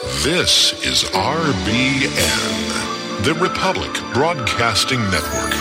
This is RBN, the Republic Broadcasting Network.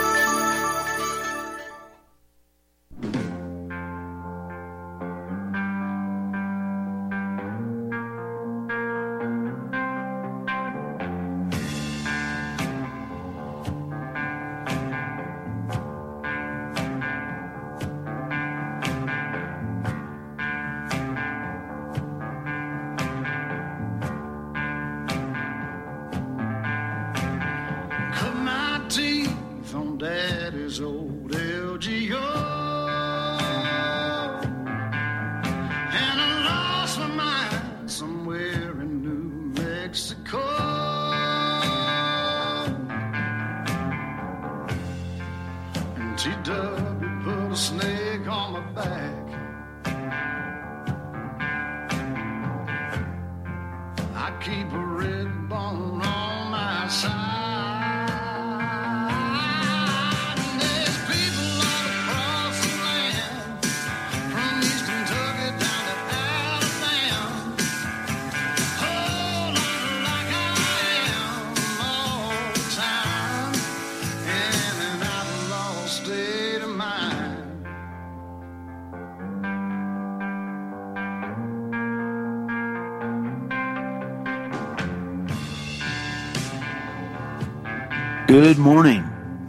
Good morning.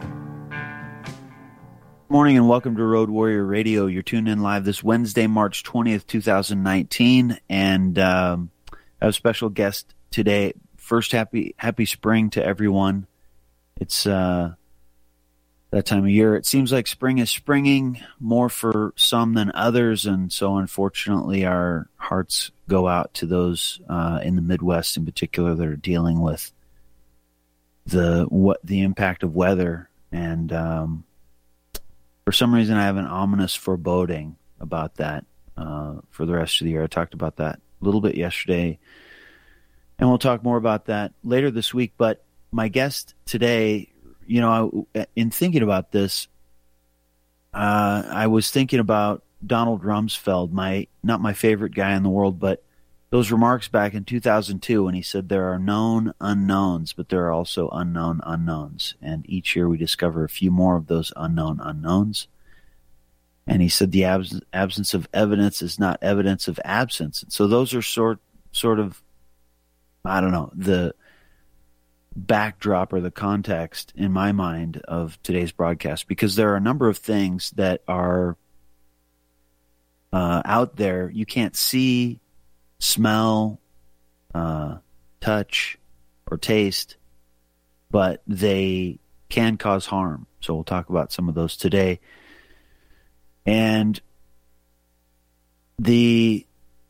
Morning and welcome to Road Warrior Radio. You're tuned in live this Wednesday, March 20th, 2019. And I have a special guest today. First, happy spring to everyone. It's that time of year. It seems like spring is springing more for some than others. And so unfortunately, our hearts go out to those in the Midwest in particular that are dealing with the impact of weather, and for some reason I have an ominous foreboding about that for the rest of the year. I talked about that a little bit yesterday, and we'll talk more about that later this week. But my guest today, in thinking about this, I was thinking about Donald Rumsfeld, not my favorite guy in the world, but those remarks back in 2002 when he said there are known unknowns, but there are also unknown unknowns. And each year we discover a few more of those unknown unknowns. And he said the absence of evidence is not evidence of absence. And so those are sort of, I don't know, the backdrop or the context in my mind of today's broadcast, because there are a number of things that are out there you can't see, smell, touch, or taste, but they can cause harm. So we'll talk about some of those today. And the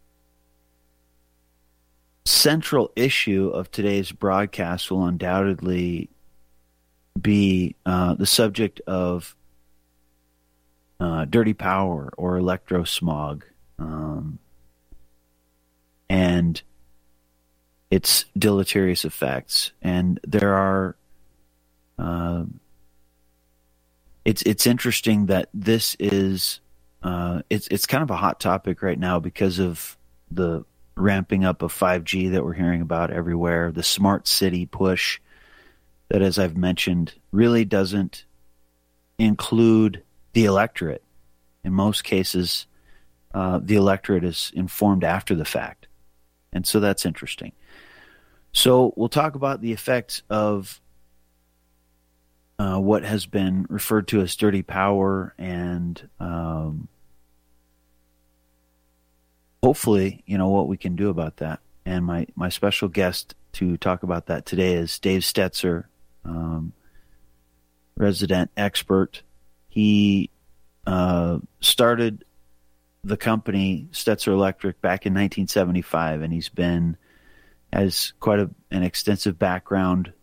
central issue of today's broadcast will undoubtedly be the subject of dirty power or electrosmog. And its deleterious effects. And there are, it's interesting that this is, it's kind of a hot topic right now because of the ramping up of 5G that we're hearing about everywhere, the smart city push that, as I've mentioned, really doesn't include the electorate. In most cases, the electorate is informed after the fact. And so that's interesting. So we'll talk about the effects of what has been referred to as dirty power, and hopefully, what we can do about that. And my special guest to talk about that today is Dave Stetzer, resident expert. He started the company Stetzer Electric back in 1975, and has quite an extensive background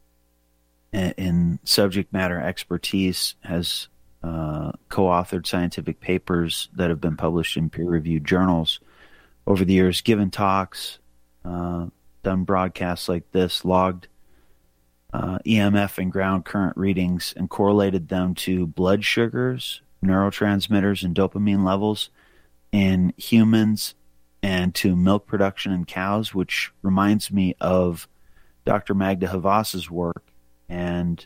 in subject matter expertise, has co-authored scientific papers that have been published in peer-reviewed journals over the years, given talks, done broadcasts like this, logged EMF and ground current readings and correlated them to blood sugars, neurotransmitters, and dopamine levels in humans and to milk production in cows, which reminds me of Dr. Magda Havas's work. And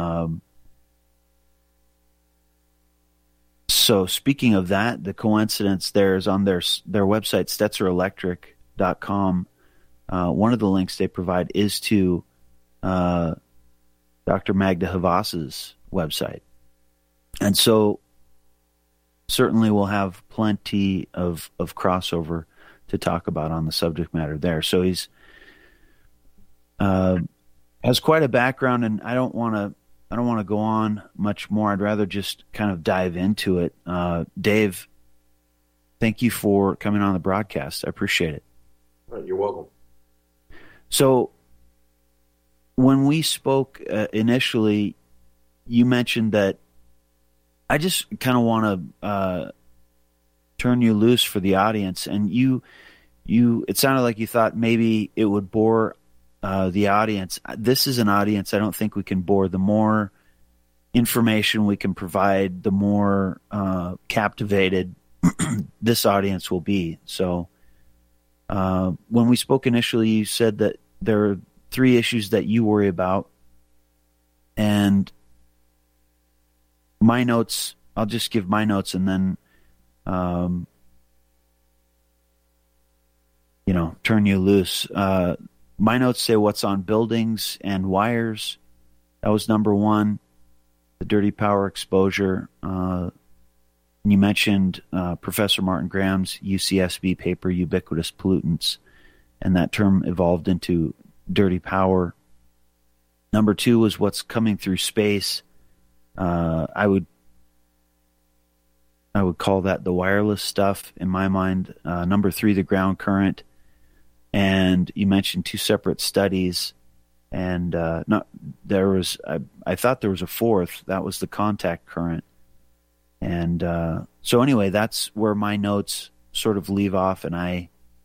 so speaking of that, the coincidence there is on their website, StetzerElectric.com. One of the links they provide is to Dr. Magda Havas's website. And so certainly we'll have plenty of crossover to talk about on the subject matter there. So he's has quite a background, and I don't want to go on much more. I'd rather just kind of dive into it. Dave, thank you for coming on the broadcast. I appreciate it. You're welcome. So when we spoke initially, you mentioned that I just kind of want to turn you loose for the audience, and you it sounded like you thought maybe it would bore the audience. This is an audience I don't think we can bore. The more information we can provide, the more captivated this audience will be. So when we spoke initially, you said that there are 3 issues that you worry about, and my notes, I'll just give my notes and then turn you loose. My notes say what's on buildings and wires. That was number 1. The dirty power exposure. You mentioned Professor Martin Graham's UCSB paper, Ubiquitous Pollutants, and that term evolved into dirty power. Number 2 was what's coming through space. I would call that the wireless stuff in my mind. Number 3, the ground current. And you mentioned 2 separate studies, and I thought there was a 4th. That was the contact current. And so anyway, that's where my notes sort of leave off, and I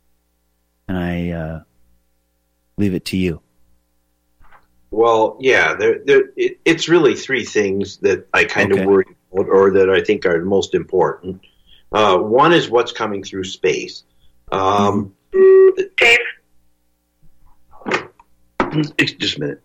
leave it to you. Well, yeah, it's really 3 things that I kind of worry about, or that I think are most important. One is what's coming through space. Dave? Just a minute.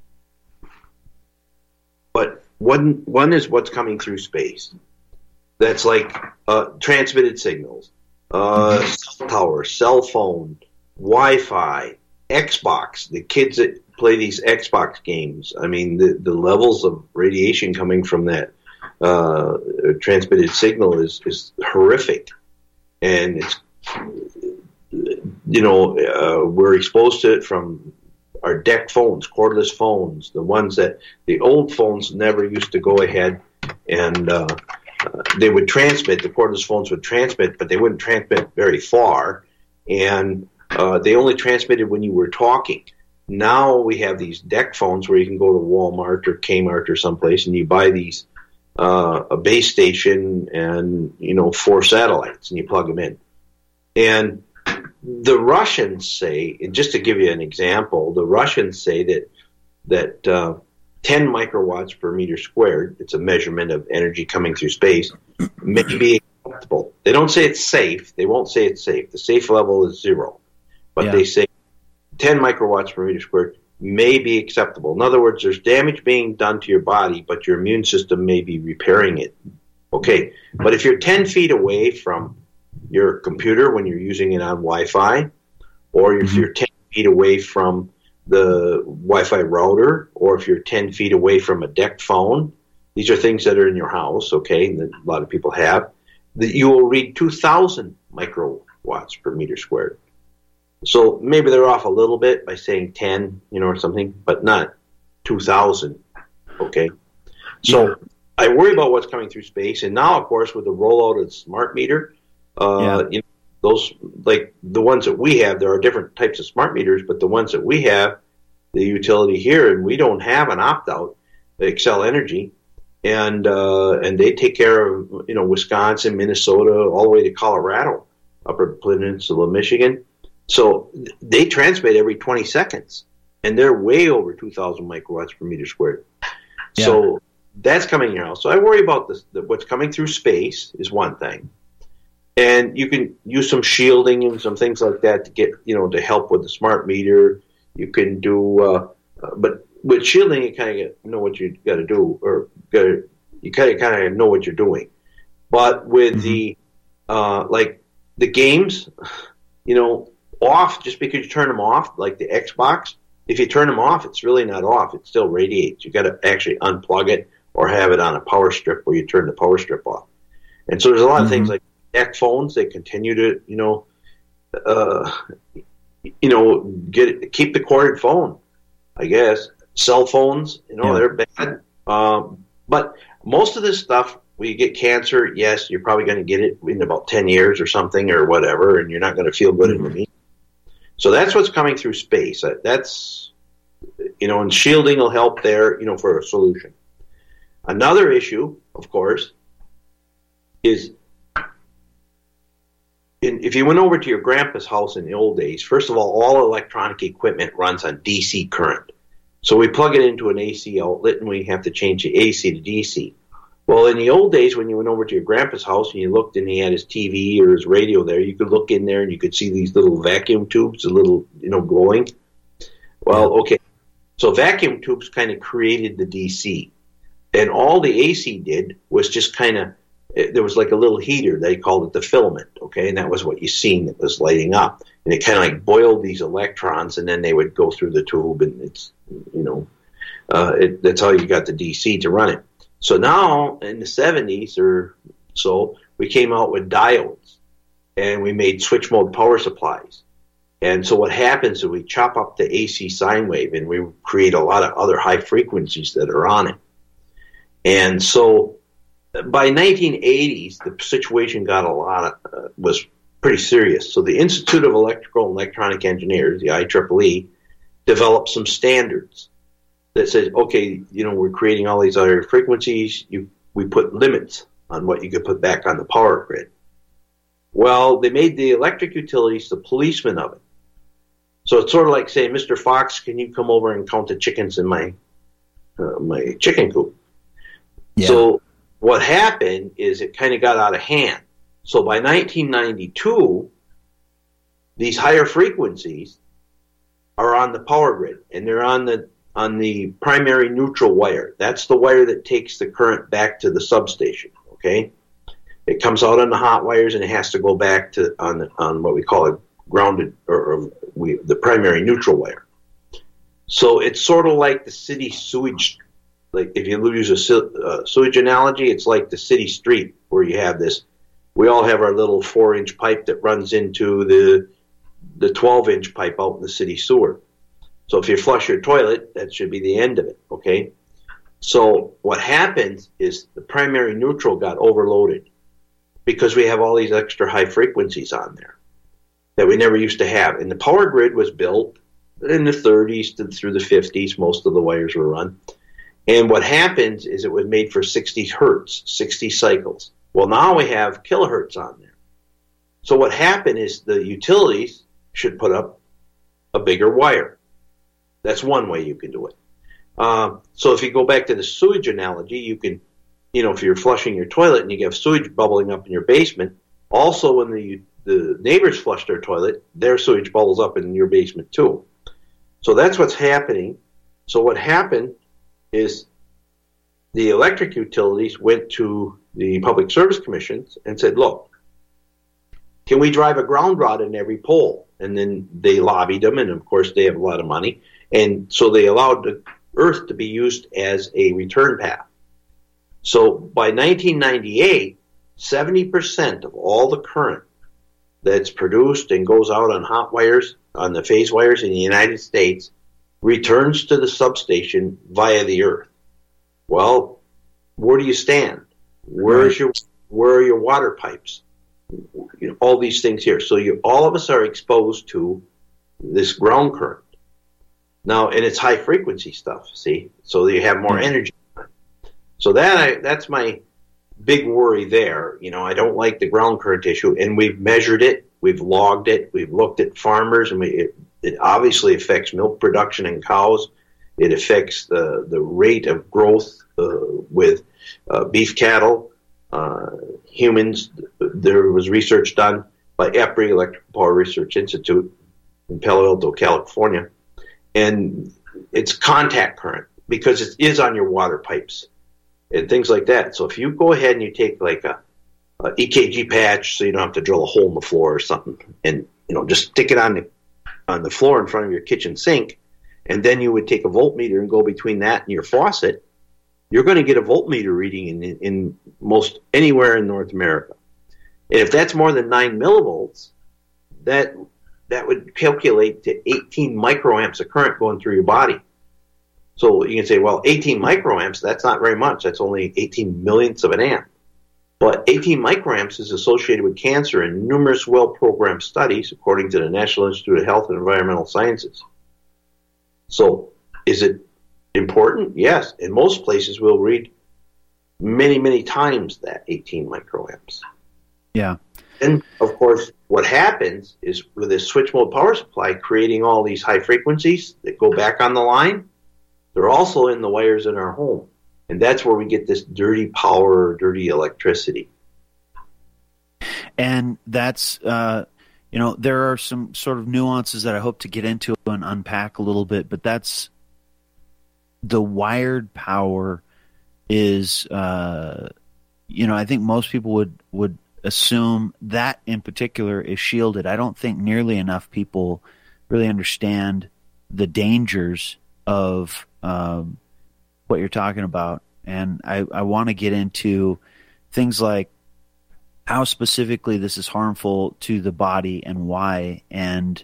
But one is what's coming through space. That's like transmitted signals, cell tower, cell phone, Wi-Fi, Xbox. The kids that play these Xbox games, I mean, the levels of radiation coming from that transmitted signal is horrific. And it's, we're exposed to it from our deck phones, cordless phones, the ones that the old phones never used to go ahead and they would transmit. The cordless phones would transmit, but they wouldn't transmit very far, and they only transmitted when you were talking. Now we have these deck phones where you can go to Walmart or Kmart or someplace and you buy these a base station and 4 satellites and you plug them in. And the Russians say, and just to give you an example, the Russians say that 10 microwatts per meter squared, it's a measurement of energy coming through space, may be acceptable. They don't say it's safe. They won't say it's safe. The safe level is 0. But they say 10 microwatts per meter squared may be acceptable. In other words, there's damage being done to your body, but your immune system may be repairing it. Okay, but if you're 10 feet away from your computer when you're using it on Wi-Fi, or if you're 10 feet away from the Wi-Fi router, or if you're 10 feet away from a deck phone, these are things that are in your house, okay, that a lot of people have, that you will read 2,000 microwatts per meter squared. So maybe they're off a little bit by saying 10, or something, but not 2,000, okay? So I worry about what's coming through space, and now, of course, with the rollout of the smart meter, those, like the ones that we have, there are different types of smart meters, but the ones that we have, the utility here, and we don't have an opt-out, Xcel Energy, and they take care of, Wisconsin, Minnesota, all the way to Colorado, Upper Peninsula, Michigan. So they transmit every 20 seconds, and they're way over 2,000 microwatts per meter squared. Yeah. So that's coming in your house. So I worry about this. What's coming through space is one thing. And you can use some shielding and some things like that to get, to help with the smart meter. You can do, but with shielding, you kind of know what you got to do, or you kind of know what you're doing. But with the like the games, off, just because you turn them off, like the Xbox, if you turn them off, it's really not off. It still radiates. You got to actually unplug it or have it on a power strip where you turn the power strip off. And so there's a lot of things like deck phones. They continue to, keep the corded phone, I guess. Cell phones, they're bad. But most of this stuff, when you get cancer, yes, you're probably going to get it in about 10 years or something or whatever, and you're not going to feel good in the meantime. So that's what's coming through space. That's, and shielding will help there, for a solution. Another issue, of course, is if you went over to your grandpa's house in the old days, first of all electronic equipment runs on DC current. So we plug it into an AC outlet, and we have to change the AC to DC. Well, in the old days, when you went over to your grandpa's house and you looked and he had his TV or his radio there, you could look in there and you could see these little vacuum tubes, a little, glowing. Well, okay. So vacuum tubes kind of created the DC. And all the AC did was just kind of, there was like a little heater. They called it the filament, okay? And that was what you seen that was lighting up. And it kind of like boiled these electrons, and then they would go through the tube, and it's, that's how you got the DC to run it. So now, in the 70s or so, we came out with diodes, and we made switch mode power supplies. And so what happens is we chop up the AC sine wave, and we create a lot of other high frequencies that are on it. And so by 1980s, the situation got was pretty serious. So the Institute of Electrical and Electronic Engineers, the IEEE, developed some standards that said, okay, we're creating all these other frequencies. We put limits on what you could put back on the power grid. Well, they made the electric utilities the policemen of it. So it's sort of like saying, Mr. Fox, can you come over and count the chickens in my chicken coop? Yeah. So what happened is it kind of got out of hand. So by 1992, these higher frequencies are on the power grid, and they're on the primary neutral wire. That's the wire that takes the current back to the substation, okay? It comes out on the hot wires, and it has to go back to on what we call a grounded, the primary neutral wire. So it's sort of like the city sewage. Like if you use a sewage analogy, it's like the city street where you have this. We all have our little 4-inch pipe that runs into the 12-inch pipe out in the city sewer. So if you flush your toilet, that should be the end of it, okay? So what happens is the primary neutral got overloaded because we have all these extra high frequencies on there that we never used to have. And the power grid was built in the 30s through the 50s. Most of the wires were run. And what happens is it was made for 60 hertz, 60 cycles. Well, now we have kilohertz on there. So what happened is the utilities should put up a bigger wire. That's one way you can do it. So if you go back to the sewage analogy, you can, if you're flushing your toilet and you have sewage bubbling up in your basement, also when the neighbors flush their toilet, their sewage bubbles up in your basement too. So that's what's happening. So what happened is the electric utilities went to the Public Service Commissions and said, look, can we drive a ground rod in every pole? And then they lobbied them, and of course they have a lot of money. And so they allowed the Earth to be used as a return path. So by 1998, 70% of all the current that's produced and goes out on hot wires, on the phase wires in the United States, returns to the substation via the Earth. Well, where do you stand? Where are your water pipes? All these things here. So all of us are exposed to this ground current. Now, and it's high frequency stuff, see? So you have more energy. So that's my big worry there. I don't like the ground current issue, and we've measured it, we've logged it, we've looked at farmers, and it obviously affects milk production in cows. It affects the rate of growth with beef cattle. humans. There was research done by EPRI, Electrical Power Research Institute, in Palo Alto, California, and it's contact current because it is on your water pipes and things like that. So if you go ahead and you take like a EKG patch, so you don't have to drill a hole in the floor or something, and just stick it on the floor in front of your kitchen sink, and then you would take a voltmeter and go between that and your faucet, you're going to get a voltmeter reading in most anywhere in North America. And if that's more than 9 millivolts, that would calculate to 18 microamps of current going through your body. So you can say, well, 18 microamps, that's not very much. That's only 18 millionths of an amp. But 18 microamps is associated with cancer in numerous well-programmed studies, according to the National Institute of Health and Environmental Sciences. So is it important? Yes. In most places, we'll read many, many times that 18 microamps. Yeah. And, of course, what happens is with this switch mode power supply creating all these high frequencies that go back on the line, they're also in the wires in our home. And that's where we get this dirty power, dirty electricity. And that's, there are some sort of nuances that I hope to get into and unpack a little bit, but that's the wired power is, I think most people would assume that in particular is shielded. I don't think nearly enough people really understand the dangers of what you're talking about. And I want to get into things like how specifically this is harmful to the body and why. And,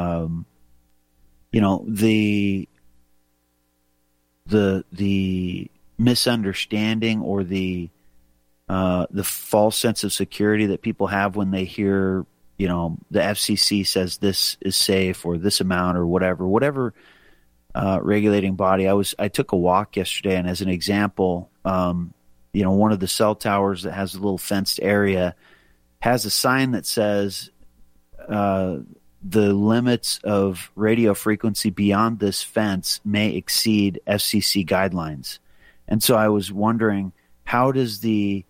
the misunderstanding or the false sense of security that people have when they hear, the FCC says this is safe or this amount or whatever regulating body. I took a walk yesterday, and as an example, one of the cell towers that has a little fenced area has a sign that says the limits of radio frequency beyond this fence may exceed FCC guidelines. And so I was wondering, how does the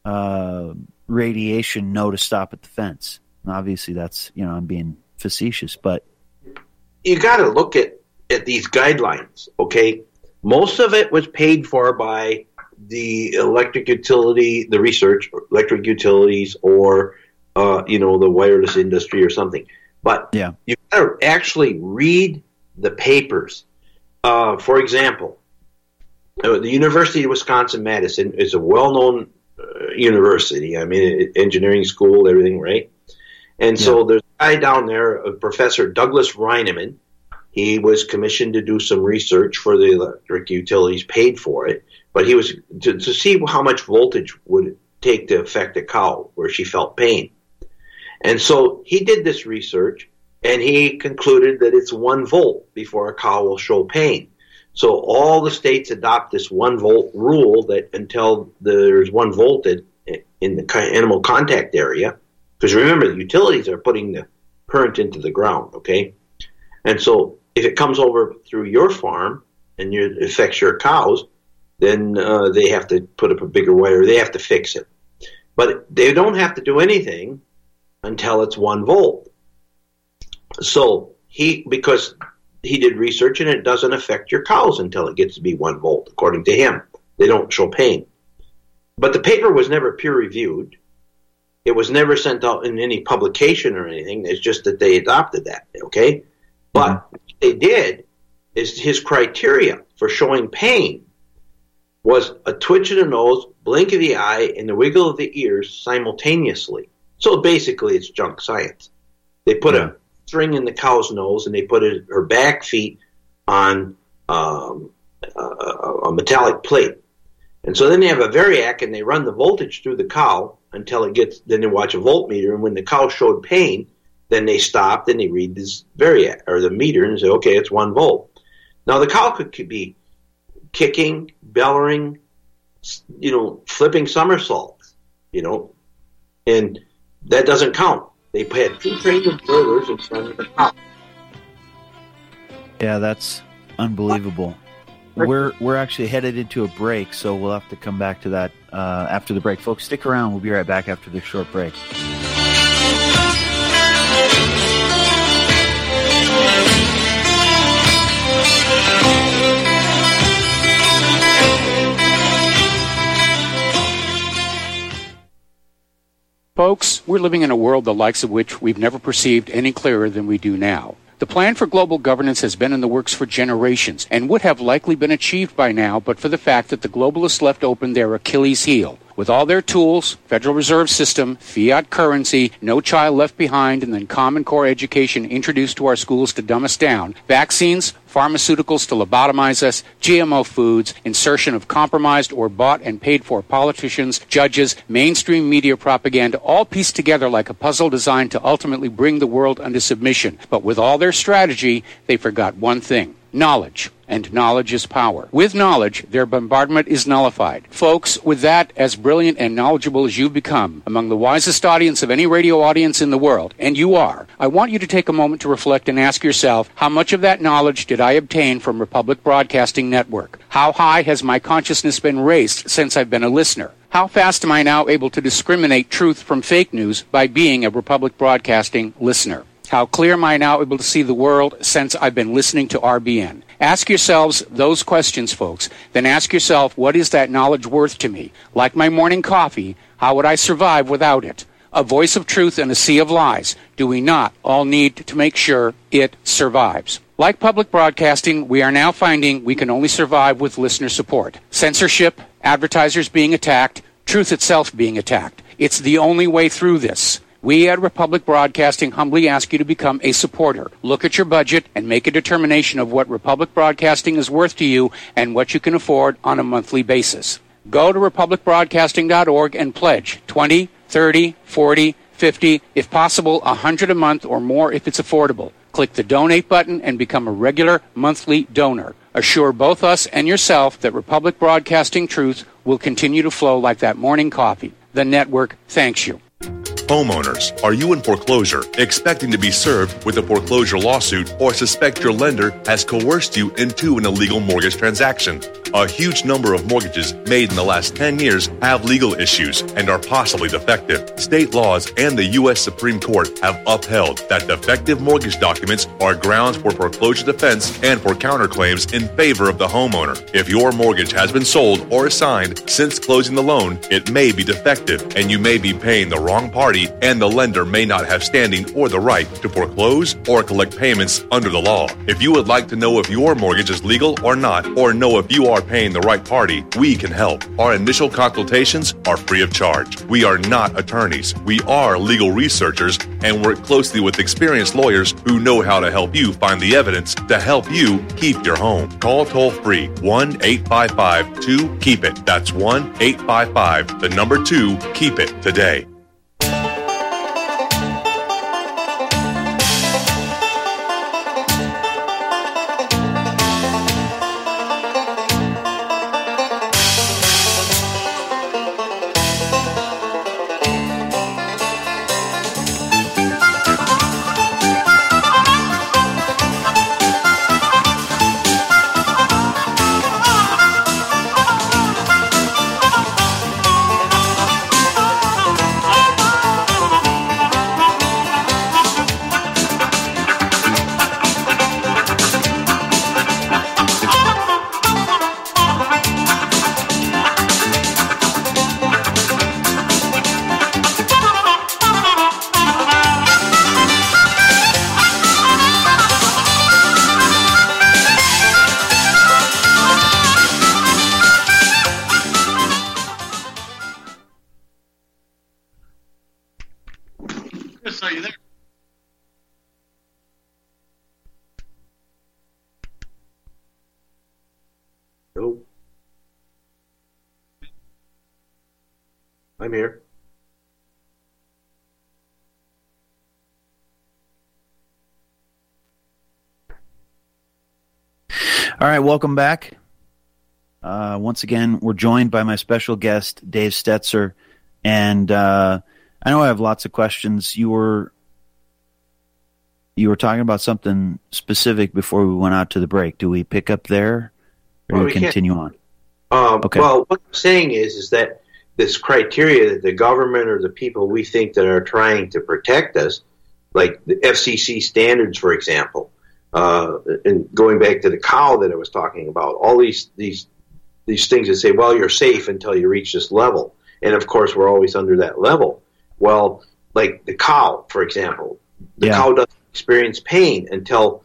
radiation know to stop at the fence? And obviously that's, I'm being facetious, but you got to look at these guidelines, okay? Most of it was paid for by the electric utility, the research, electric utilities, or, the wireless industry or something. But yeah, you got to actually read the papers. For example, the University of Wisconsin-Madison is a well-known university. I mean, engineering school, everything, right? And so there's a guy down there, Professor Douglas Reineman. He was commissioned to do some research for the electric utilities, paid for it, but he was to see how much voltage would it take to affect a cow where she felt pain. And so he did this research, and he concluded that it's 1 volt before a cow will show pain. So all the states adopt this 1 volt rule that until there's 1 volt in the animal contact area, because remember, the utilities are putting the current into the ground, okay? And so if it comes over through your farm and it affects your cows, then they have to put up a bigger wire. They have to fix it. But they don't have to do anything until it's 1 volt. So because he did research and it doesn't affect your cows until it gets to be 1 volt, according to him. They don't show pain. But the paper was never peer reviewed. It was never sent out in any publication or anything. It's just that they adopted that, okay? But what they did is his criteria for showing pain was a twitch of the nose, blink of the eye, and the wiggle of the ears simultaneously. So basically it's junk science. They put a string in the cow's nose and they put her back feet on a metallic plate. And so then they have a variac and they run the voltage through the cow until it gets, then they watch a voltmeter, and when the cow showed pain, then they stopped and they read this variac or the meter and say, okay, it's 1 volt. Now the cow could be kicking, bellowing, flipping somersaults, and that doesn't count. They had 2 trained observers in front of the cow. Yeah, that's unbelievable. we're actually headed into a break, so we'll have to come back to that after the break. Folks, stick around. We'll be right back after this short break. Folks, we're living in a world the likes of which we've never perceived any clearer than we do now. The plan for global governance has been in the works for generations and would have likely been achieved by now but for the fact that the globalists left open their Achilles heel. With all their tools, Federal Reserve System, fiat currency, no child left behind, and then Common Core education introduced to our schools to dumb us down, vaccines, pharmaceuticals to lobotomize us, GMO foods, insertion of compromised or bought and paid for politicians, judges, mainstream media propaganda, all pieced together like a puzzle designed to ultimately bring the world under submission. But with all their strategy, they forgot one thing: knowledge. And knowledge is power. With knowledge, their bombardment is nullified. Folks, with that, as brilliant and knowledgeable as you've become, among the wisest audience of any radio audience in the world, and you are, I want you to take a moment to reflect and ask yourself, how much of that knowledge did I obtain from Republic Broadcasting Network? How high has my consciousness been raised since I've been a listener? How fast am I now able to discriminate truth from fake news by being a Republic Broadcasting listener? How clear am I now able to see the world since I've been listening to RBN? Ask yourselves those questions, folks. Then ask yourself, what is that knowledge worth to me? Like my morning coffee, how would I survive without it? A voice of truth in a sea of lies. Do we not all need to make sure it survives? Like public broadcasting, we are now finding we can only survive with listener support. Censorship, advertisers being attacked, truth itself being attacked. It's the only way through this. We at Republic Broadcasting humbly ask you to become a supporter. Look at your budget and make a determination of what Republic Broadcasting is worth to you and what you can afford on a monthly basis. Go to republicbroadcasting.org and pledge $20, $30, $40, $50, if possible, $100 a month or more if it's affordable. Click the donate button and become a regular monthly donor. Assure both us and yourself that Republic Broadcasting truth will continue to flow like that morning coffee. The network thanks you. Homeowners, are you in foreclosure, expecting to be served with a foreclosure lawsuit, or suspect your lender has coerced you into an illegal mortgage transaction? A huge number of mortgages made in the last 10 years have legal issues and are possibly defective. State laws and the U.S. Supreme Court have upheld that defective mortgage documents are grounds for foreclosure defense and for counterclaims in favor of the homeowner. If your mortgage has been sold or assigned since closing the loan, it may be defective and you may be paying the wrong party, and the lender may not have standing or the right to foreclose or collect payments under the law. If you would like to know if your mortgage is legal or not, or know if you are paying the right party, we can help. Our initial consultations are free of charge. We are not attorneys. We are legal researchers and work closely with experienced lawyers who know how to help you find the evidence to help you keep your home. Call toll-free 1-855-2-KEEP-IT. That's 1-855-2-KEEP-IT today. I'm here. All right, welcome back. Once again, we're joined by my special guest, Dave Stetzer, and I know I have lots of questions. You were talking about something specific before we went out to the break. Do we pick up there? Or do we continue on? Okay. Well, what I'm saying is that this criteria that the government or the people we think that are trying to protect us, like the FCC standards, for example, and going back to the cow that I was talking about, all these things that say, well, you're safe until you reach this level. And, of course, we're always under that level. Well, like the cow, for example, the cow doesn't experience pain until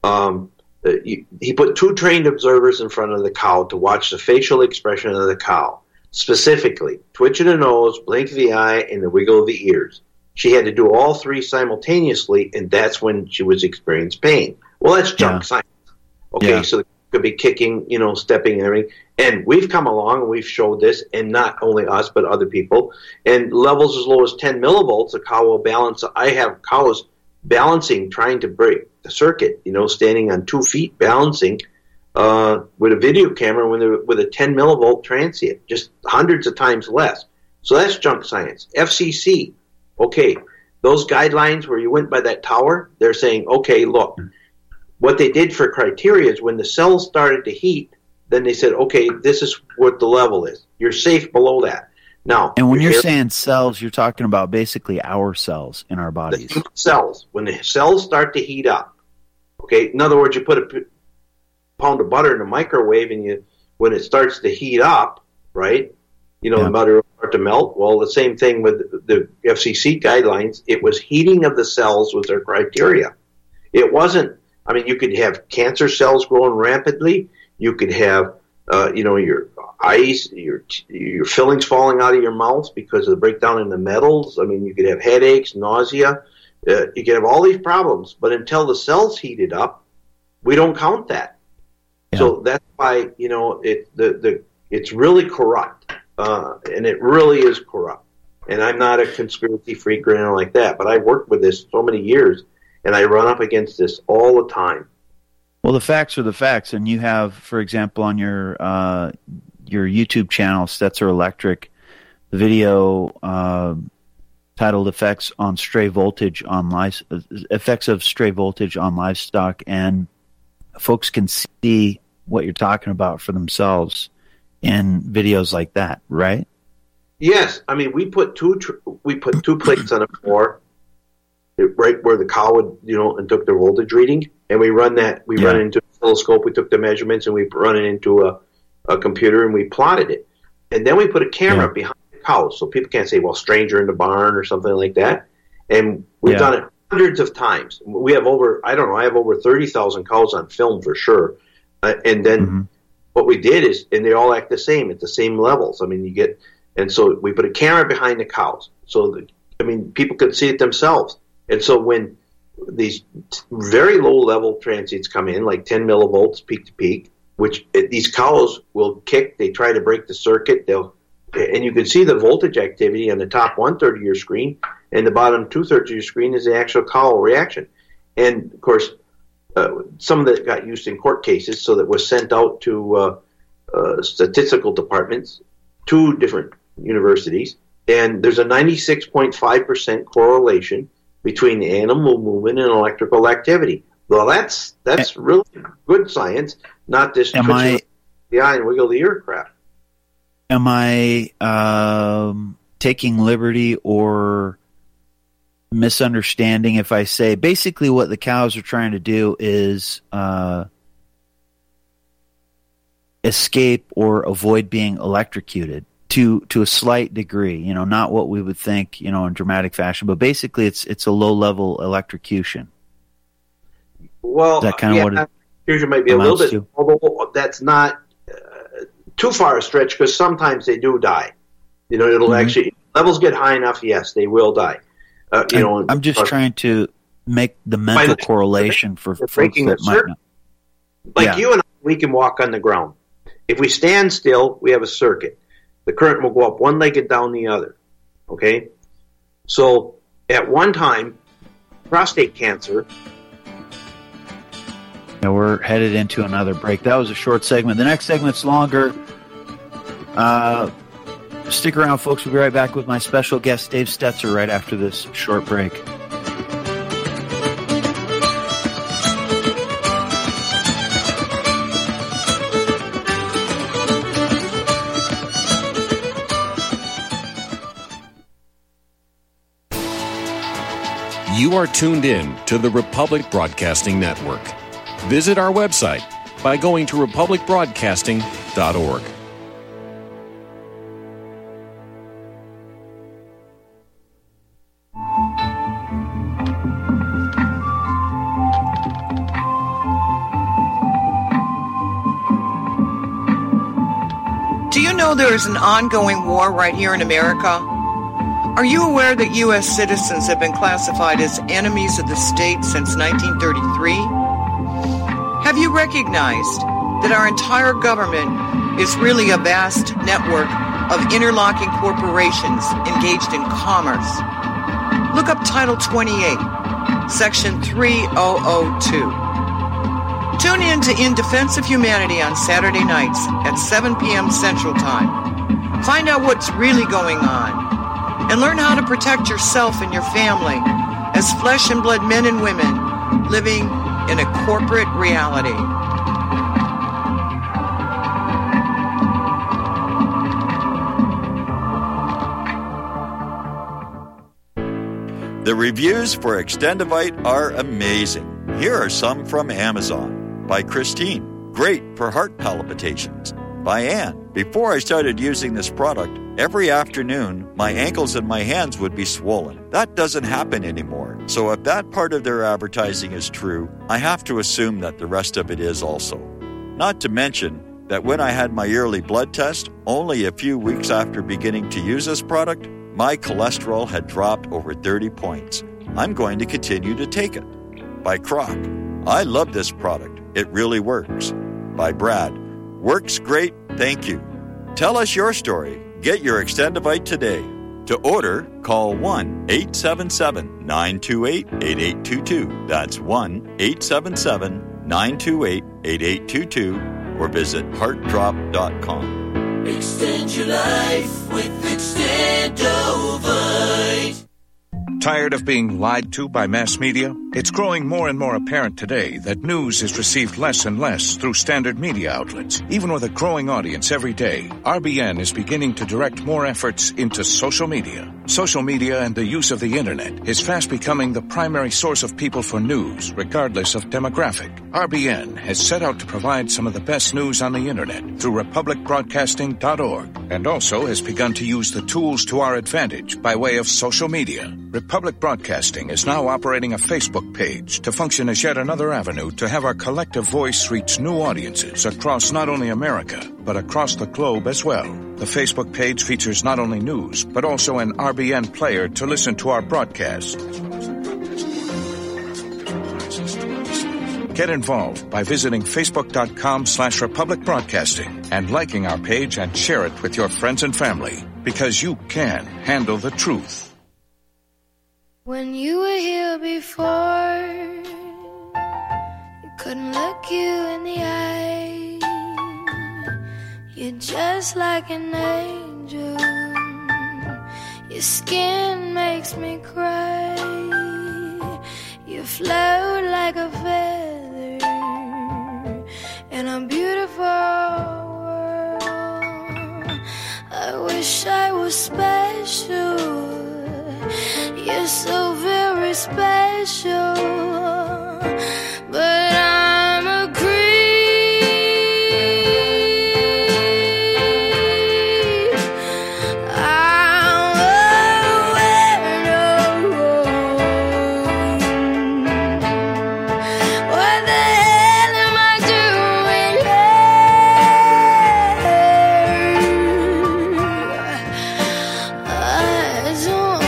he put 2 trained observers in front of the cow to watch the facial expression of the cow, specifically twitch of the nose, blink of the eye, and the wiggle of the ears. She had to do all 3 simultaneously, and that's when she was experiencing pain. Well, that's junk science. Okay, so it could be kicking, stepping and everything. And we've come along and we've showed this, and not only us, but other people. And levels as low as 10 millivolts, a cow will balance. I have cows balancing, trying to break the circuit, standing on 2 feet, balancing with a video camera with a 10 millivolt transient, just hundreds of times less. So that's junk science. FCC, okay, those guidelines where you went by that tower, they're saying, okay, look, what they did for criteria is when the cells started to heat, then they said, okay, this is what the level is. You're safe below that. Now, and when you're saying cells, you're talking about basically our cells in our bodies. The cells. When the cells start to heat up, okay, in other words, you put a pound of butter in a microwave, and when it starts to heat up, right, the butter will start to melt. Well, the same thing with the FCC guidelines. It was heating of the cells was their criteria. It wasn't, you could have cancer cells growing rampantly. You could have, your eyes, your fillings falling out of your mouth because of the breakdown in the metals. You could have headaches, nausea. You could have all these problems. But until the cells heated up, we don't count that. Yeah. So that's why, it's really corrupt. And it really is corrupt. And I'm not a conspiracy freak or anything like that. But I've worked with this so many years, and I run up against this all the time. Well, the facts are the facts, and you have, for example, on your YouTube channel, Stetzer Electric, the video titled "Effects of Stray Voltage on Livestock," and folks can see what you're talking about for themselves in videos like that, right? Yes, we put two plates on the floor, right where the cow would, and took their voltage reading. And we run that. We run it into a oscilloscope. We took the measurements and we run it into a computer and we plotted it. And then we put a camera behind the cows so people can't say, "Well, stranger in the barn" or something like that. And we've done it hundreds of times. We have I have over 30,000 cows on film for sure. And then what we did is, and they all act the same at the same levels. And so we put a camera behind the cows so that, people could see it themselves. And so when these very low-level transients come in, like 10 millivolts peak to peak, which these cows will kick. They try to break the circuit. And you can see the voltage activity on the top 1/3 of your screen, and the bottom 2/3 of your screen is the actual cow reaction. And, of course, some of that got used in court cases, so that was sent out to statistical departments, 2 different universities, and there's a 96.5% correlation between the animal movement and electrical activity. Well, that's really good science, not this twitch the eye and wiggle the ear crap. Am I taking liberty or misunderstanding if I say basically what the cows are trying to do is escape or avoid being electrocuted? To a slight degree, not what we would think, in dramatic fashion, but basically it's a low-level electrocution. Well, is that kind of what electrocution might be a little bit, although that's not too far a stretch, because sometimes they do die. It'll actually, levels get high enough, yes, they will die. I'm just trying to make the mental correlation for folks that might not. Like you and I, we can walk on the ground. If we stand still, we have a circuit. The current will go up one leg and down the other. Okay? So, at one time, prostate cancer. Now we're headed into another break. That was a short segment. The next segment's longer. Stick around, folks. We'll be right back with my special guest, Dave Stetzer, right after this short break. You are tuned in to the Republic Broadcasting Network. Visit our website by going to republicbroadcasting.org. Do you know there is an ongoing war right here in America? Are you aware that U.S. citizens have been classified as enemies of the state since 1933? Have you recognized that our entire government is really a vast network of interlocking corporations engaged in commerce? Look up Title 28, Section 3002. Tune in to In Defense of Humanity on Saturday nights at 7 p.m. Central Time. Find out what's really going on and learn how to protect yourself and your family as flesh and blood men and women living in a corporate reality. The reviews for Extendivite are amazing. Here are some from Amazon. By Christine, great for heart palpitations. By Ann, before I started using this product, every afternoon my ankles and my hands would be swollen. That doesn't happen anymore. So if that part of their advertising is true, I have to assume that the rest of it is also. Not to mention that when I had my yearly blood test, only a few weeks after beginning to use this product, my cholesterol had dropped over 30 points. I'm going to continue to take it. By Croc, I love this product. It really works. By Brad, works great, thank you. Tell us your story. Get your Extendivite today. To order, call 1-877-928-8822. That's 1-877-928-8822 or visit heartdrop.com. Extend your life with Extendovite. Tired of being lied to by mass media? It's growing more and more apparent today that news is received less and less through standard media outlets. Even with a growing audience every day, RBN is beginning to direct more efforts into social media. Social media and the use of the internet is fast becoming the primary source of people for news, regardless of demographic. RBN has set out to provide some of the best news on the internet through republicbroadcasting.org and also has begun to use the tools to our advantage by way of social media. Republic Broadcasting is now operating a Facebook page to function as yet another avenue to have our collective voice reach new audiences across not only America, but across the globe as well. The Facebook page features not only news, but also an RBN player to listen to our broadcast. Get involved by visiting facebook.com/Republic Broadcasting and liking our page and share it with your friends and family, because you can handle the truth. When you were here before, you couldn't look you in the eye. You're just like an angel. Your skin makes me cry. You float like a feather in a beautiful world. I wish I was special. You're so very special, but I'm a creep. I'm a weirdo. What the hell am I doing here? I don't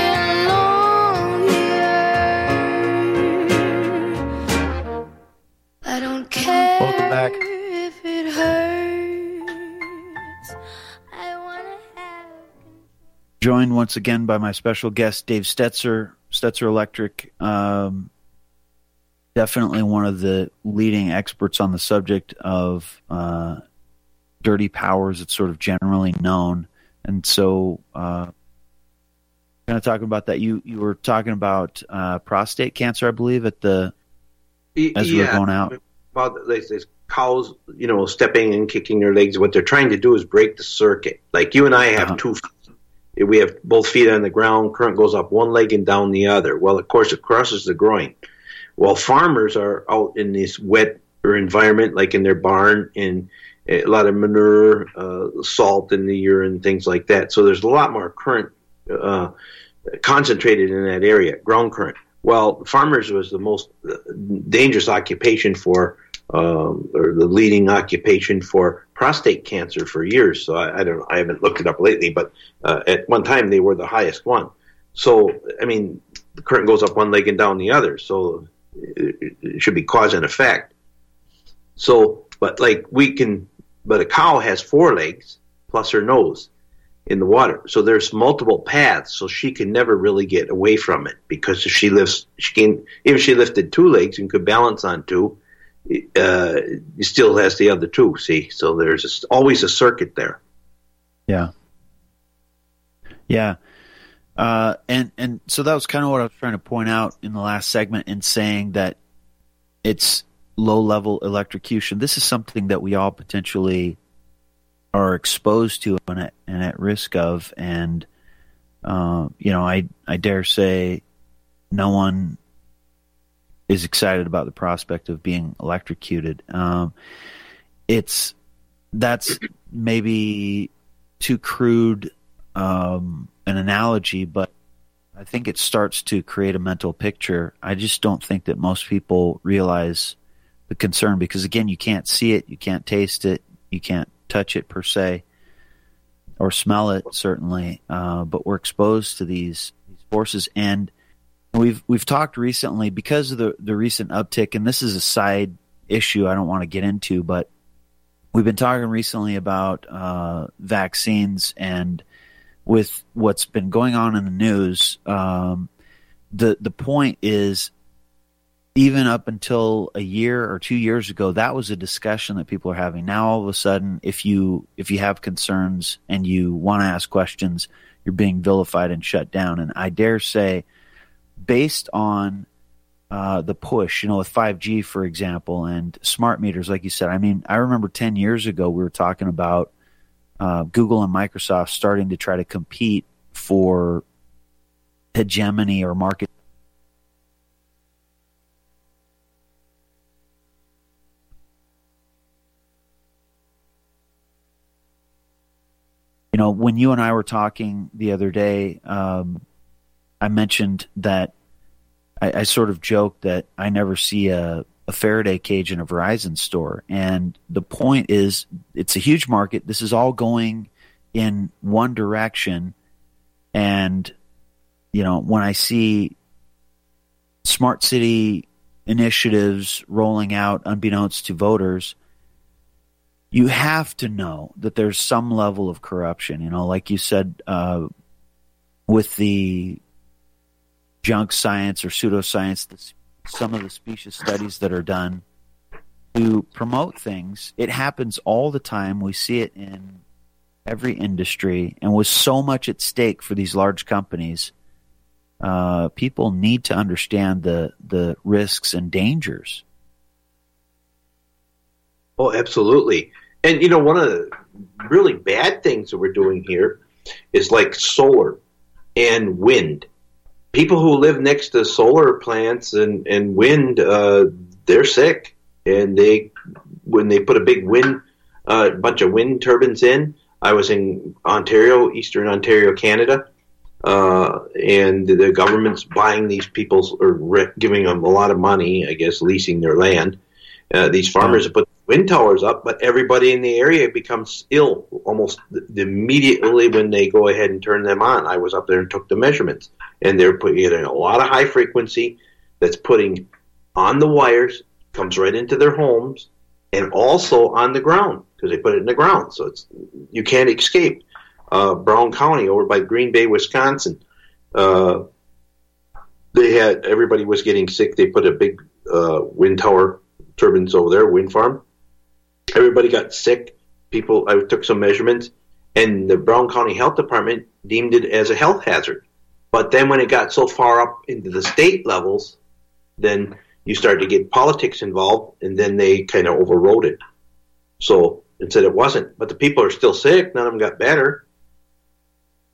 Welcome back. if it hurts. I wanna have Joined once again by my special guest, Dave Stetzer, Stetzer Electric. Definitely one of the leading experts on the subject of dirty powers. It's sort of generally known. And so kind of talking about that, you were talking about prostate cancer, I believe, as we were going out. About these cows, stepping and kicking their legs. What they're trying to do is break the circuit. Like you and I have two we have both feet on the ground, current goes up one leg and down the other. Well, of course, it crosses the groin. Well, farmers are out in this wet environment, like in their barn, and a lot of manure, salt in the urine, things like that. So there's a lot more current concentrated in that area, ground current. Well, farmers was the most dangerous occupation for, or the leading occupation for prostate cancer for years. So I don't know, I haven't looked it up lately, but at one time they were the highest one. So, I mean, the current goes up one leg and down the other. So it should be cause and effect. So, but a cow has 4 legs plus her nose in the water. So there's multiple paths, so she can never really get away from it, because if she lifted 2 legs and could balance on 2, it still has the other 2, see? So there's always a circuit there. Yeah. Yeah. And so that was kind of what I was trying to point out in the last segment in saying that it's low-level electrocution. This is something that we all potentially are exposed to and at risk of. And, I dare say no one is excited about the prospect of being electrocuted. That's maybe too crude an analogy, but I think it starts to create a mental picture. I just don't think that most people realize the concern, because again, you can't see it, you can't taste it, you can't touch it per se, or smell it certainly. But we're exposed to these forces, and we've talked recently because of the recent uptick. And this is a side issue I don't want to get into, but we've been talking recently about vaccines, and with what's been going on in the news, the point is, even up until a year or 2 years ago, that was a discussion that people are having. Now, all of a sudden, if you have concerns and you want to ask questions, you're being vilified and shut down. And I dare say, based on the push, with 5G, for example, and smart meters, like you said, I mean, I remember 10 years ago we were talking about Google and Microsoft starting to try to compete for hegemony or market. When you and I were talking the other day, I mentioned that I sort of joked that I never see a Faraday cage in a Verizon store. And the point is, it's a huge market. This is all going in one direction. And, when I see smart city initiatives rolling out unbeknownst to voters, you have to know that there's some level of corruption. Like you said, with the junk science or pseudoscience, some of the specious studies that are done to promote things, it happens all the time. We see it in every industry, and with so much at stake for these large companies, people need to understand the risks and dangers. Oh, absolutely. And, one of the really bad things that we're doing here is like solar and wind. People who live next to solar plants and wind, they're sick. And when they put a big bunch of wind turbines in, I was in Ontario, Eastern Ontario, Canada, and the government's buying these people, or giving them a lot of money, I guess, leasing their land. These farmers have put wind towers up, but everybody in the area becomes ill almost immediately when they go ahead and turn them on. I was up there and took the measurements, and they're putting in a lot of high frequency that's putting on the wires, comes right into their homes, and also on the ground, because they put it in the ground, so you can't escape. Brown County over by Green Bay, Wisconsin, everybody was getting sick. They put a big wind tower turbines over there, wind farm. Everybody got sick. I took some measurements, and the Brown County Health Department deemed it as a health hazard. But then when it got so far up into the state levels, then you started to get politics involved, and then they kind of overrode it. So it said it wasn't. But the people are still sick. None of them got better.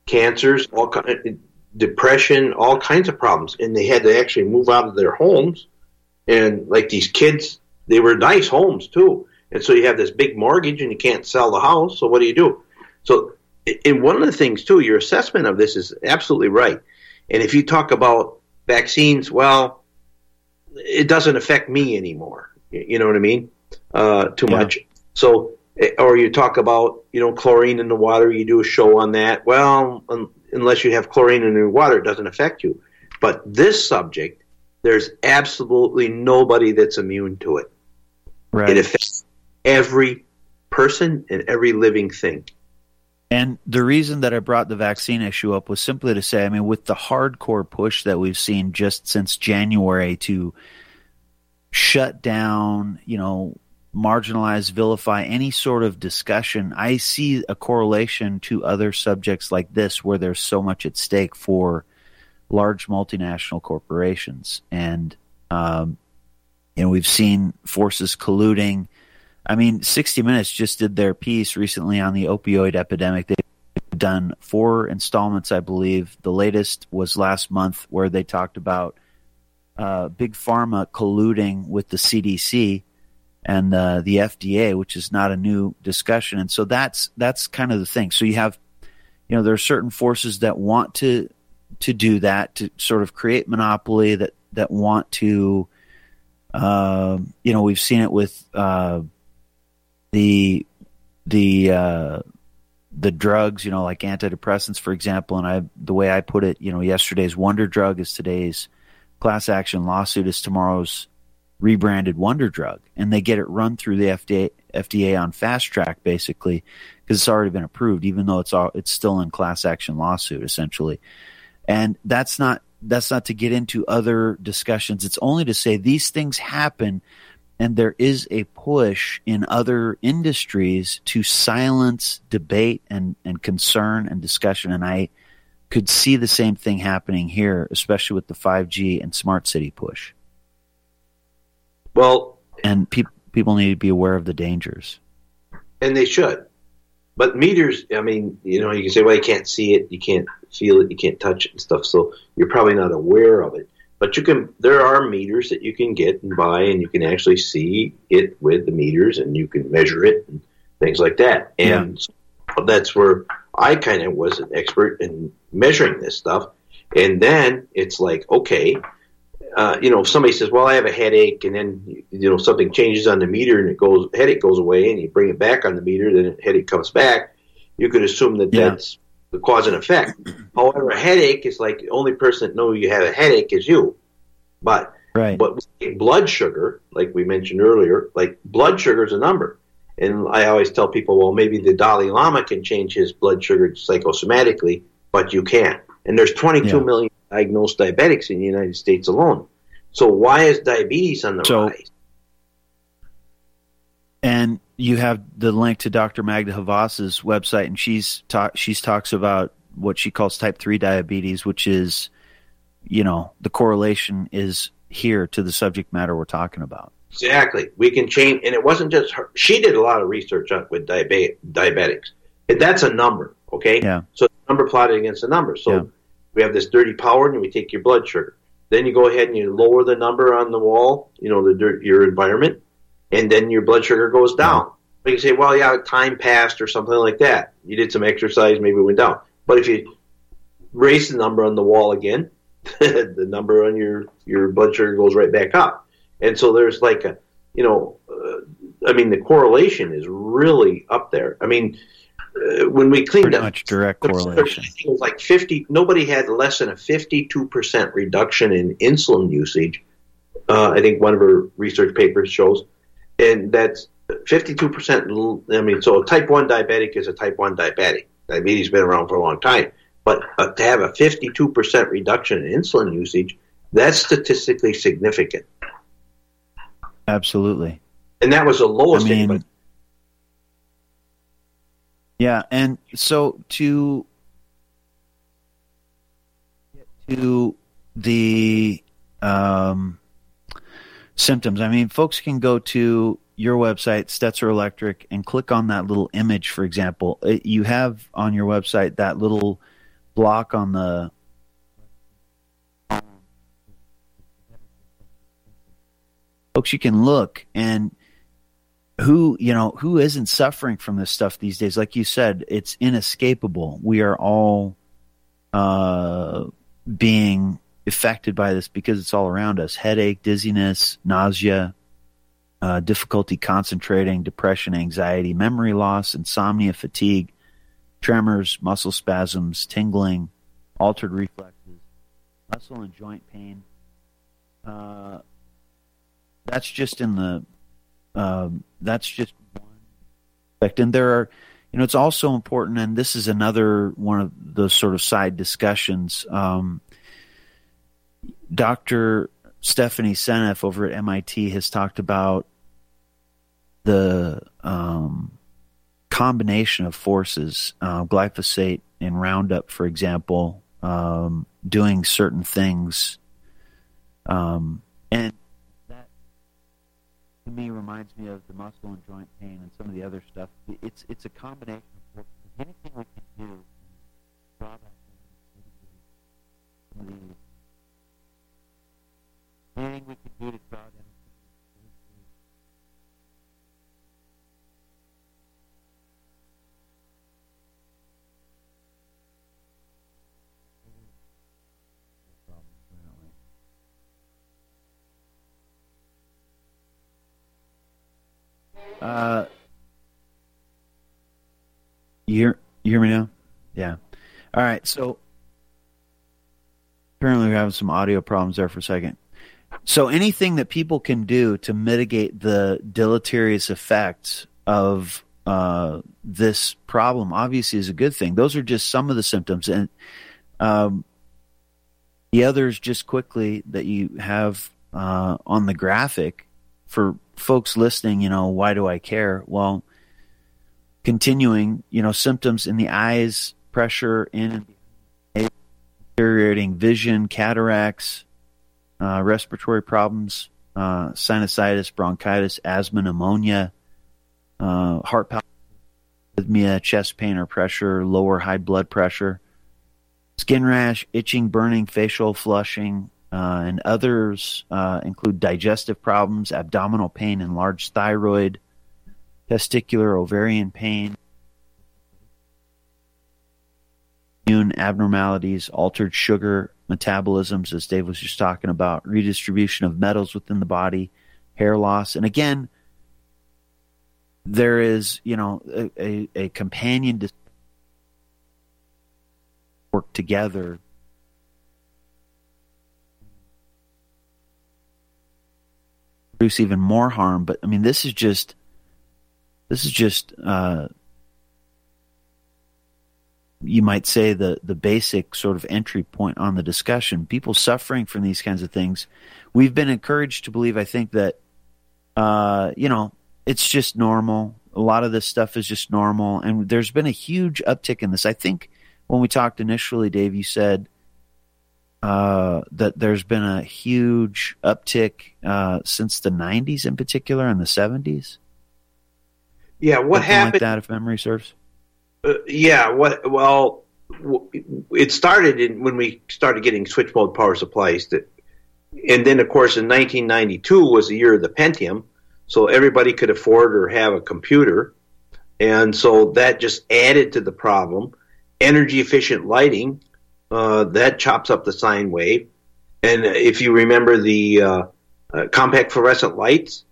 cancers, depression, all kinds of problems. And they had to actually move out of their homes. And like these kids, they were nice homes too. And so you have this big mortgage and you can't sell the house. So what do you do? So, and one of the things too, your assessment of this is absolutely right. And if you talk about vaccines, well, it doesn't affect me anymore. You know what I mean? Too much. So, or you talk about, chlorine in the water, you do a show on that. Well, unless you have chlorine in your water, it doesn't affect you. But this subject, there's absolutely nobody that's immune to it. Right. It affects every person and every living thing. And the reason that I brought the vaccine issue up was simply to say, I mean, with the hardcore push that we've seen just since January to shut down, marginalize, vilify any sort of discussion, I see a correlation to other subjects like this where there's so much at stake for large multinational corporations. And, we've seen forces colluding. I mean, 60 Minutes just did their piece recently on the opioid epidemic. They've done 4 installments, I believe. The latest was last month where they talked about Big Pharma colluding with the CDC and the FDA, which is not a new discussion. And so that's kind of the thing. So you have, there are certain forces that want to do that, to sort of create monopoly, that want to, we've seen it with the drugs, like antidepressants, for example. And the way I put it, yesterday's Wonder Drug is today's class action lawsuit, is tomorrow's rebranded Wonder Drug, and they get it run through the FDA on fast track, basically, because it's already been approved, even though it's still in class action lawsuit, essentially. And that's not to get into other discussions. It's only to say these things happen, and there is a push in other industries to silence debate and concern and discussion. And I could see the same thing happening here, especially with the 5G and smart city push. Well, and people need to be aware of the dangers. And they should. But meters, I mean, you can say, well, you can't see it, you can't feel it, you can't touch it and stuff, so you're probably not aware of it. But there are meters that you can get and buy, and you can actually see it with the meters, and you can measure it and things like that. And that's where I kind of was an expert in measuring this stuff. And then it's like, okay, if somebody says, well, I have a headache, and then, something changes on the meter and headache goes away, and you bring it back on the meter, then the headache comes back, you could assume that that's the cause and effect. However, a headache is like the only person that knows you have a headache is you. But blood sugar, like we mentioned earlier, like blood sugar is a number. And I always tell people, well, maybe the Dalai Lama can change his blood sugar psychosomatically, but you can't. And there's 22 million diagnosed diabetics in the United States alone. So why is diabetes on the rise? And you have the link to Dr. Magda Havas's website, and she talks about what she calls type 3 diabetes, which is, the correlation is here to the subject matter we're talking about. Exactly. We can change, and it wasn't just her. She did a lot of research with diabetics. And that's a number, okay? Yeah. So the number plotted against a number. So we have this dirty power, and we take your blood sugar. Then you go ahead and you lower the number on the wall, your environment, and then your blood sugar goes down. You can say, well, time passed or something like that. You did some exercise, maybe it went down. But if you raise the number on the wall again, the number on your blood sugar goes right back up. And so there's like the correlation is really up there. I mean, when we cleaned pretty up, much direct correlation. It was like 50. Nobody had less than a 52% reduction in insulin usage. I think one of her research papers shows, and that's 52%. I mean, so a type 1 diabetic is a type 1 diabetic. Diabetes has been around for a long time, but to have a 52% reduction in insulin usage, that's statistically significant. Absolutely. And that was the lowest. Yeah, and so to the symptoms, I mean, folks can go to your website, Stetzer Electric, and click on that little image, for example. You have on your website that little block on the folks, you can look, and who isn't suffering from this stuff these days? Like you said, it's inescapable. We are all being affected by this because it's all around us. Headache, dizziness, nausea, difficulty concentrating, depression, anxiety, memory loss, insomnia, fatigue, tremors, muscle spasms, tingling, altered reflexes, muscle and joint pain. That's just one effect. And there are, it's also important, and this is another one of those sort of side discussions. Dr. Stephanie Seneff over at MIT has talked about the combination of forces, glyphosate and Roundup, for example, doing certain things. And that, to me, reminds me of the muscle and joint pain and some of the other stuff. It's a combination of forces. Anything we can do to draw back anything we can do to draw down. You hear me now? Yeah. All right. So apparently we're having some audio problems there for a second. So anything that people can do to mitigate the deleterious effects of this problem obviously is a good thing. Those are just some of the symptoms. And the others, just quickly, that you have on the graphic for folks listening, why do I care? Well, continuing, symptoms in the eyes, pressure in deteriorating vision, cataracts, respiratory problems, sinusitis, bronchitis, asthma, pneumonia, heart palpitation, arrhythmia, chest pain or pressure, lower high blood pressure, skin rash, itching, burning, facial flushing, and others include digestive problems, abdominal pain, enlarged thyroid, testicular, ovarian pain, immune abnormalities, altered sugar metabolisms, as Dave was just talking about, redistribution of metals within the body, hair loss. And again, there is, a companion to work together produce even more harm. But I mean, this is just you might say the basic sort of entry point on the discussion. People suffering from these kinds of things, we've been encouraged to believe, I think, that it's just normal. A lot of this stuff is just normal, and there's been a huge uptick in this. I think when we talked initially, Dave, you said that there's been a huge uptick since the 90s in particular, and the 70s. Yeah, what Something happened? Like that, if memory serves. It started when we started getting switch mode power supplies. And then, of course, in 1992 was the year of the Pentium, so everybody could afford or have a computer. And so that just added to the problem. Energy-efficient lighting, that chops up the sine wave. And if you remember the compact fluorescent lights.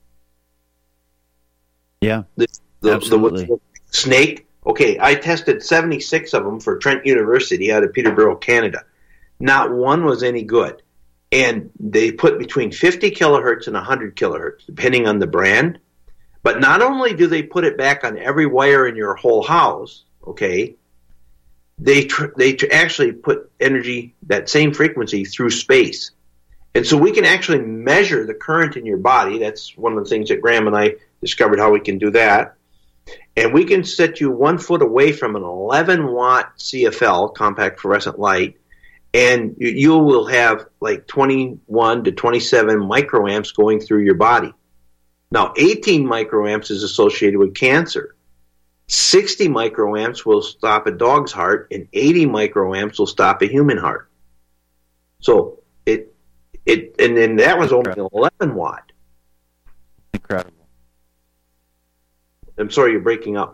Yeah, absolutely. The snake. Okay, I tested 76 of them for Trent University out of Peterborough, Canada. Not one was any good. And they put between 50 kilohertz and 100 kilohertz, depending on the brand. But not only do they put it back on every wire in your whole house, okay, they actually put energy, that same frequency, through space. And so we can actually measure the current in your body. That's one of the things that Graham and I discovered how we can do that. And we can set you 1 foot away from an 11-watt CFL, compact fluorescent light, and you will have like 21 to 27 microamps going through your body. Now, 18 microamps is associated with cancer. 60 microamps will stop a dog's heart, and 80 microamps will stop a human heart. So and then that was only 11 watt. Incredible. I'm sorry, you're breaking up.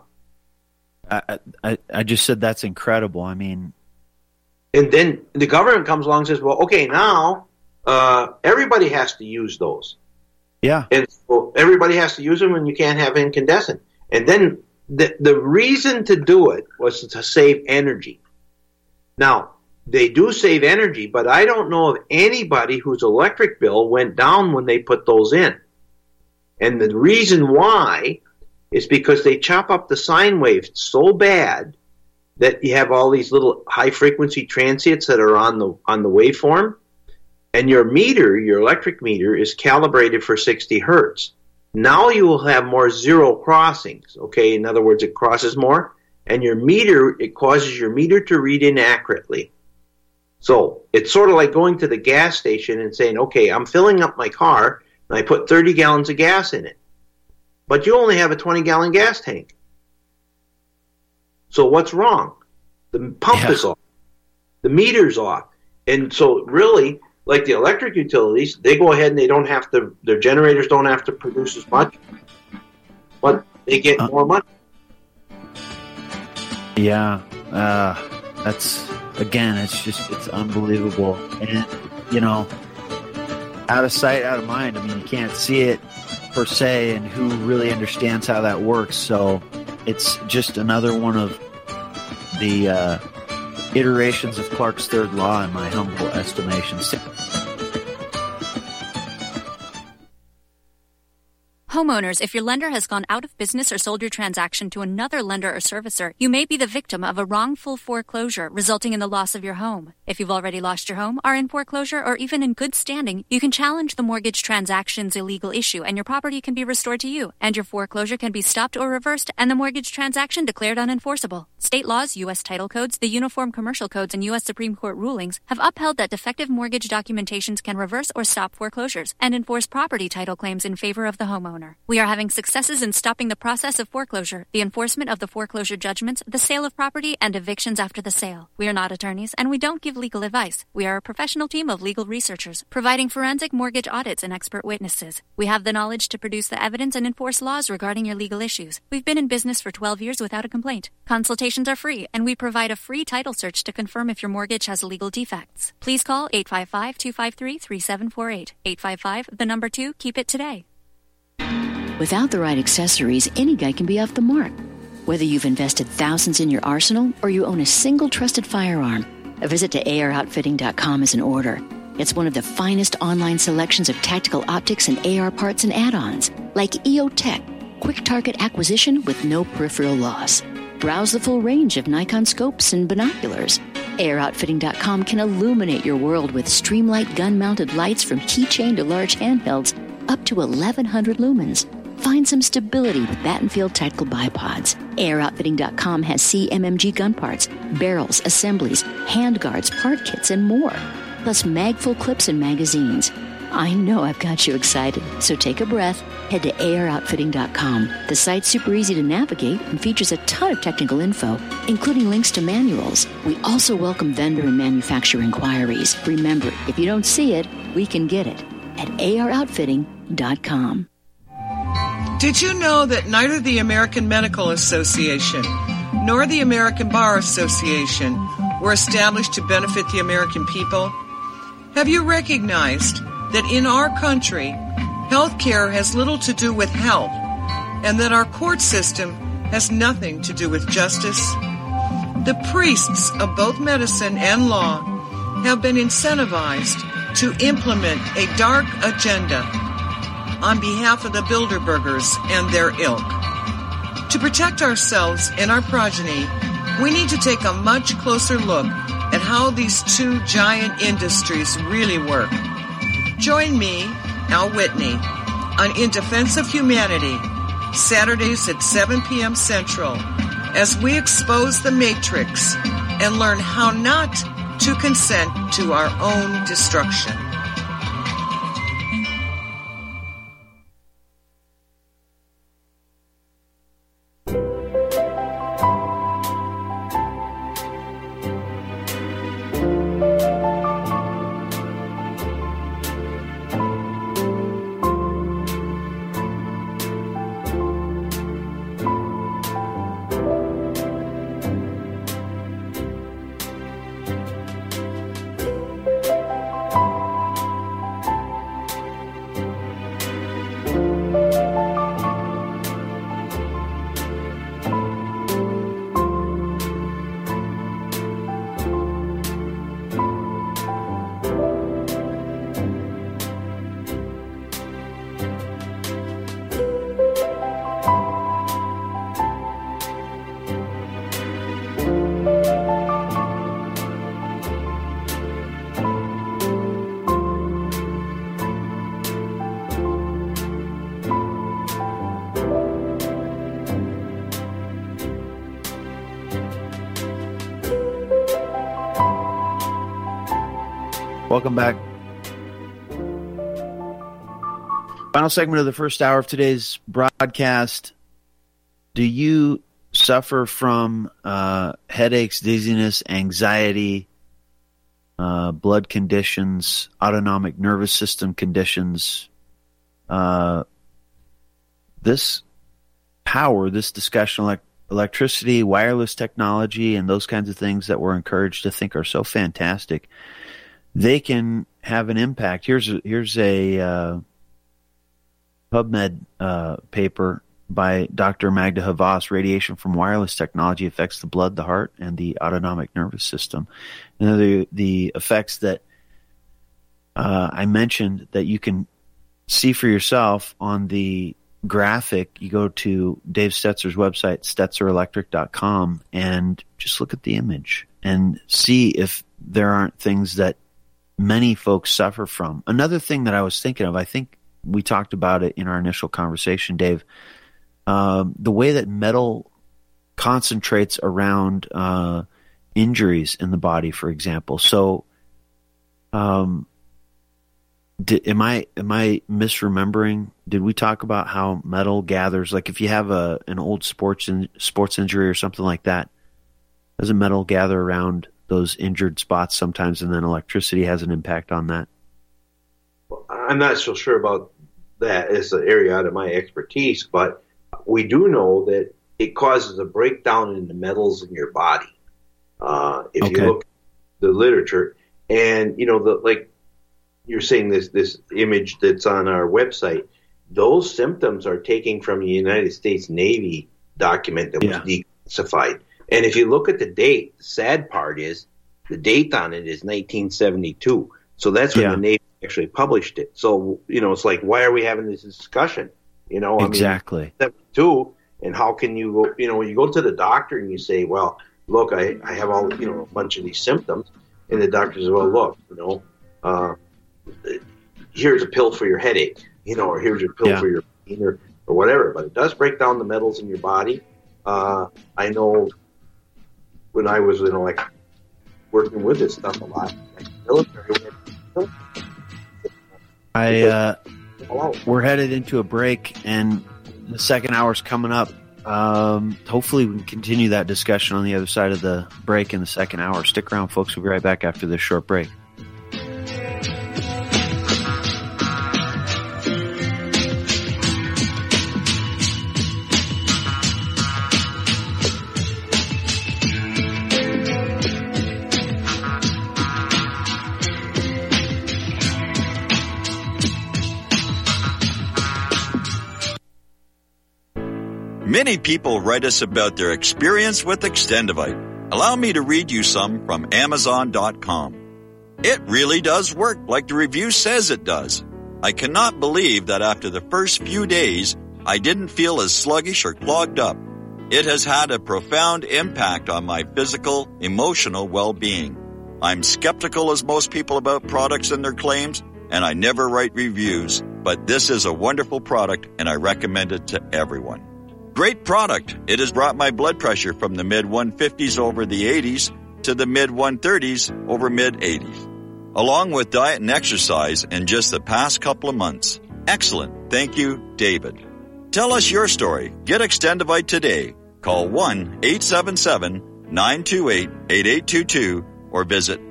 I just said that's incredible. I mean, and then the government comes along and says, well, okay, now everybody has to use those. Yeah. And so everybody has to use them, and you can't have incandescent. And then the reason to do it was to save energy. Now, they do save energy, but I don't know of anybody whose electric bill went down when they put those in. And the reason why is because they chop up the sine wave so bad that you have all these little high-frequency transients that are on the waveform, and your meter, your electric meter, is calibrated for 60 hertz. Now you will have more zero crossings, okay? In other words, it crosses more, and it causes your meter to read inaccurately. So it's sort of like going to the gas station and saying, okay, I'm filling up my car, and I put 30 gallons of gas in it. But you only have a 20-gallon gas tank. So what's wrong? The pump is off. The meter's off. And so really, like the electric utilities, they go ahead and they don't have to, their generators don't have to produce as much, but they get more money. Yeah. That's, again, it's unbelievable. And, out of sight, out of mind. I mean, you can't see it per se, and who really understands how that works. So it's just another one of the iterations of Clark's third law, in my humble estimation. Homeowners, if your lender has gone out of business or sold your transaction to another lender or servicer, you may be the victim of a wrongful foreclosure, resulting in the loss of your home. If you've already lost your home, are in foreclosure, or even in good standing, you can challenge the mortgage transaction's illegal issue, and your property can be restored to you, and your foreclosure can be stopped or reversed, and the mortgage transaction declared unenforceable. State laws, U.S. title codes, the Uniform Commercial Codes, and U.S. Supreme Court rulings have upheld that defective mortgage documentations can reverse or stop foreclosures and enforce property title claims in favor of the homeowner. We are having successes in stopping the process of foreclosure, the enforcement of the foreclosure judgments, the sale of property, and evictions after the sale. We are not attorneys, and we don't give legal advice. We are a professional team of legal researchers, providing forensic mortgage audits and expert witnesses. We have the knowledge to produce the evidence and enforce laws regarding your legal issues. We've been in business for 12 years without a complaint. Consultations are free, and we provide a free title search to confirm if your mortgage has legal defects. Please call 855-253-3748. 855, 2, keep it today. Without the right accessories, any guy can be off the mark. Whether you've invested thousands in your arsenal or you own a single trusted firearm, a visit to AROutfitting.com is in order. It's one of the finest online selections of tactical optics and AR parts and add-ons, like EOTech, quick target acquisition with no peripheral loss. Browse the full range of Nikon scopes and binoculars. AROutfitting.com can illuminate your world with Streamlight gun-mounted lights from keychain to large handhelds up to 1,100 lumens. Find some stability with Battenfield Tactical Bipods. AROutfitting.com has CMMG gun parts, barrels, assemblies, handguards, part kits, and more. Plus mag-full clips and magazines. I know I've got you excited, so take a breath. Head to AROutfitting.com. The site's super easy to navigate and features a ton of technical info, including links to manuals. We also welcome vendor and manufacturer inquiries. Remember, if you don't see it, we can get it at AROutfitting.com. Did you know that neither the American Medical Association nor the American Bar Association were established to benefit the American people? Have you recognized that in our country, health care has little to do with health, and that our court system has nothing to do with justice? The priests of both medicine and law have been incentivized to implement a dark agenda on behalf of the Bilderbergers and their ilk. To protect ourselves and our progeny, we need to take a much closer look at how these two giant industries really work. Join me, Al Whitney, on In Defense of Humanity, Saturdays at 7 p.m. Central, as we expose the Matrix and learn how not to consent to our own destruction. Welcome back. Final segment of the first hour of today's broadcast. Do you suffer from headaches, dizziness, anxiety, blood conditions, autonomic nervous system conditions? This power, this discussion, electricity, wireless technology, and those kinds of things that we're encouraged to think are so fantastic, they can have an impact. Here's a PubMed paper by Dr. Magda Havas. Radiation from wireless technology affects the blood, the heart, and the autonomic nervous system. And the effects that I mentioned that you can see for yourself on the graphic. You go to Dave Stetzer's website, StetzerElectric.com, and just look at the image and see if there aren't things that many folks suffer from. Another thing that I was thinking of, I think we talked about it in our initial conversation, Dave, the way that metal concentrates around injuries in the body, for example. So, am I misremembering? Did we talk about how metal gathers? Like if you have an old sports injury or something like that, doesn't metal gather around those injured spots sometimes, and then electricity has an impact on that? Well, I'm not so sure about that. It's an area out of my expertise, but we do know that it causes a breakdown in the metals in your body. If you look at the literature, and like you're saying, this image that's on our website, those symptoms are taken from a United States Navy document that was declassified. And if you look at the date, the sad part is the date on it is 1972. So that's when the Navy actually published it. So, it's like, why are we having this discussion? Exactly. I mean, 72, and how can you go, you go to the doctor and you say, well, look, I have all, a bunch of these symptoms. And the doctor says, well, look, here's a pill for your headache, or here's a pill for your pain or whatever. But it does break down the metals in your body. I know when I was working with this stuff a lot, military. We're headed into a break, and the second hour's coming up. Hopefully we can continue that discussion on the other side of the break in the second hour. Stick around, folks. We'll be right back after this short break. Many people write us about their experience with Extendivite. Allow me to read you some from Amazon.com. It really does work like the review says it does. I cannot believe that after the first few days, I didn't feel as sluggish or clogged up. It has had a profound impact on my physical, emotional well-being. I'm skeptical as most people about products and their claims, and I never write reviews, but this is a wonderful product and I recommend it to everyone. Great product. It has brought my blood pressure from the mid-150s over the 80s to the mid-130s over mid-80s, along with diet and exercise in just the past couple of months. Excellent. Thank you, David. Tell us your story. Get Extendivite today. Call 1-877-928-8822 or visit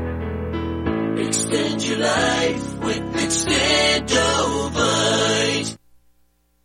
heartdrop.com. Extend your life with Extendivite.